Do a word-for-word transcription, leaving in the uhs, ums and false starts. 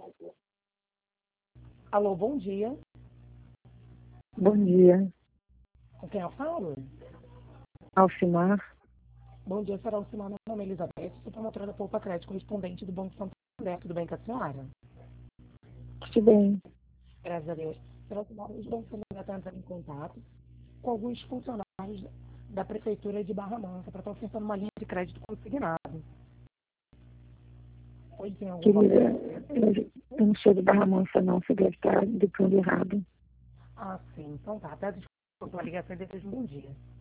Alô, bom dia. Bom dia, Com quem eu falo? Alcimar. Bom dia, será Alcimar. Meu nome é Elizabeth, sou promotora da Poupa Crédito, correspondente do Banco Santander. Tudo bem com a senhora? Tudo bem. Graças a Deus. Será Alcimar, os bancos Santander estão entrando em contato com alguns funcionários da Prefeitura de Barra Mansa para estar oferecendo uma linha de crédito consignado. Hoje tem algum Querida, valor? eu eu não sou de Barra Mansa, não. Você deve estar indicando errado. Ah, sim. Então tá. Até desculpa a ligação e desejo um bom dia.